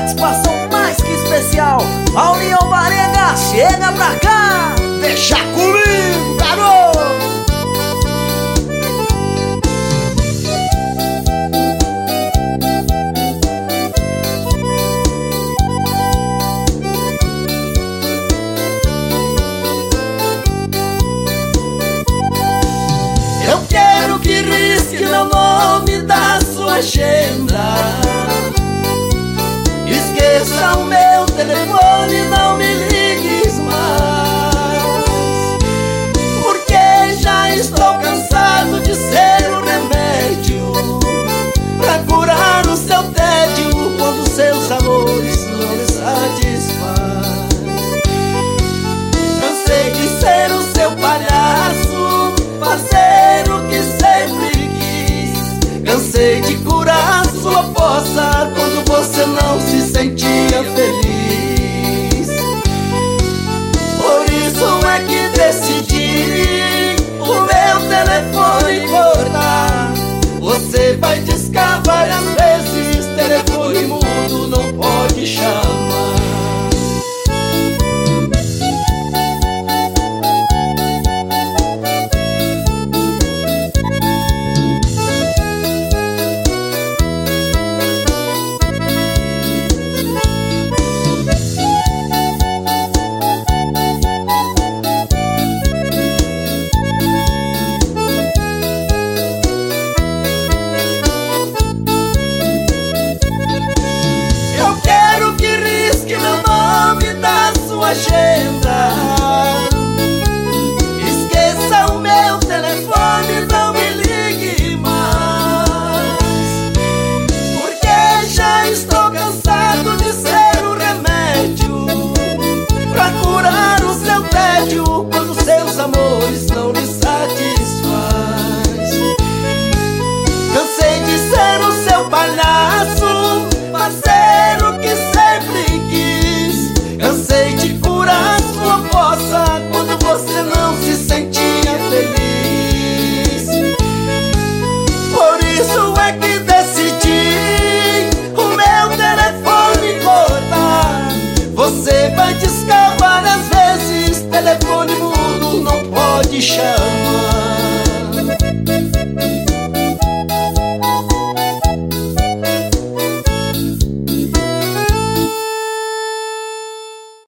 participação mais que especial. A União Varenga chega pra cá. Deixa comigo, garoto. Eu quero que risque meu nome da sua agenda. Esqueça o meu telefone, não me ligues mais, porque já estou cansado de ser um remédio pra curar o seu tédio quando seus amores não lhe satisfaz. Cansei de ser o seu palhaço, fazer o que sempre quis. Cansei de curar sua poça quando você não se sentia feliz. Por isso é que decidi o meu telefone cortar. Você vai discar várias vezes, telefone mudo não pode chamar. Agenda. Esqueça o meu telefone, não me ligue mais, porque já estou cansado de ser um remédio pra curar o seu tédio quando seus amores não lhe satisfaz. Cansei de ser o seu palhaço, fazer o que sempre quis. Cansei de curar sua poça quando você não se sentia feliz. Por isso é que decidi o meu telefone cortar. Você vai discar várias vezes, telefone mudo não pode chamar.